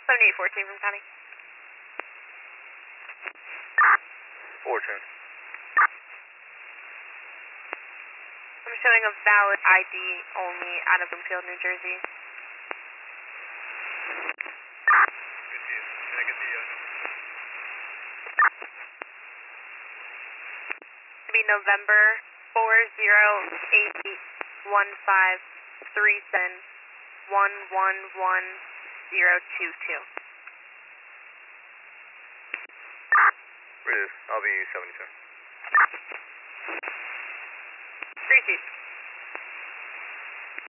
7814 from County. Fortune. I'm showing a valid ID only out of Bloomfield, New Jersey. Good deal. Can I get the number? It'll be November 40881537111022. Riz, I'll be 72. 3 Chief.